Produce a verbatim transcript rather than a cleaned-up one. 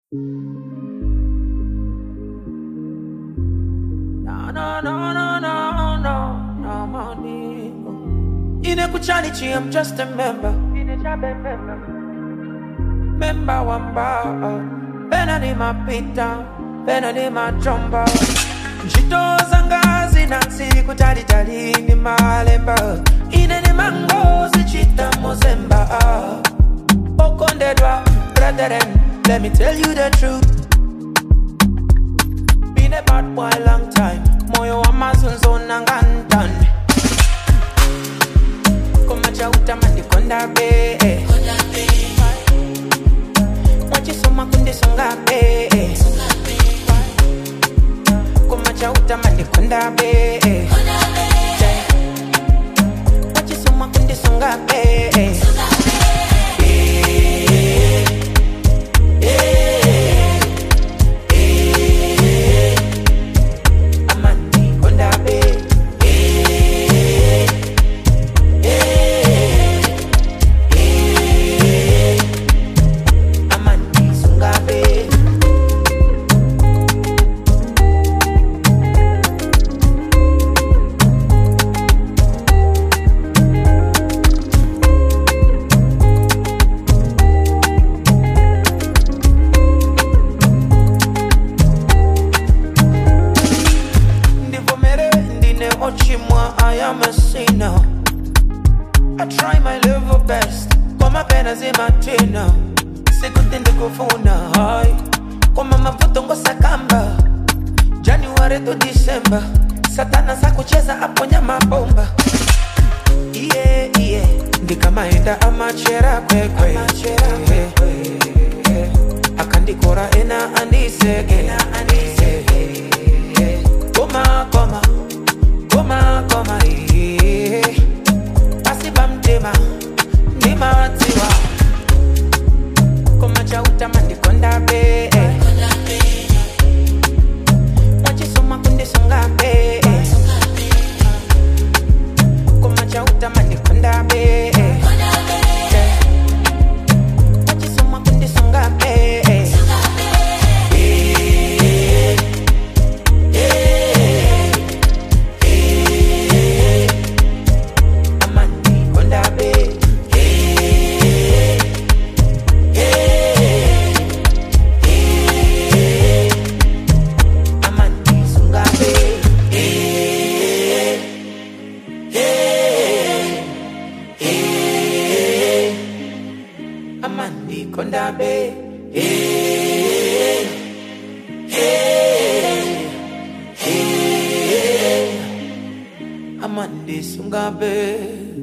No, no, no, no, no, no, no, money. Ine kuchanichi, I'm just a member. Member wamba. Pena ni mapita, pena ni machomba. Njito zanga zinansi kutali tali ni malemba. Ine ni mango zichita mozemba. Okondedwa, brethren, let me tell you the truth. Been a bad boy long time. Moyo wa mazunzo nangantan. Koma chauta mandi konda be. Wachi soma kundi songa be. Koma chauta mandi konda be. Wachi soma kundi songa be. I am a sinner. I try my level best. Koma pena zima tena. Sikutinde kufuna hai. Koma mavuto ngosa kamba. January to December. Satana sa kucheza hapo nyama bomba. Iye iye. Ndika maenda amachera kwe kwe. Akandikora ena andisege. Koma koma. Koma koma ee. Pasiba mtema Nima tiwa. Koma chauta mandi konda be. Wachi soma kundi songa be. Koma chauta mandi konda be. Wachi soma kundi songa be. Amandi konda be, hey, hey, hey, Amandi sunga be.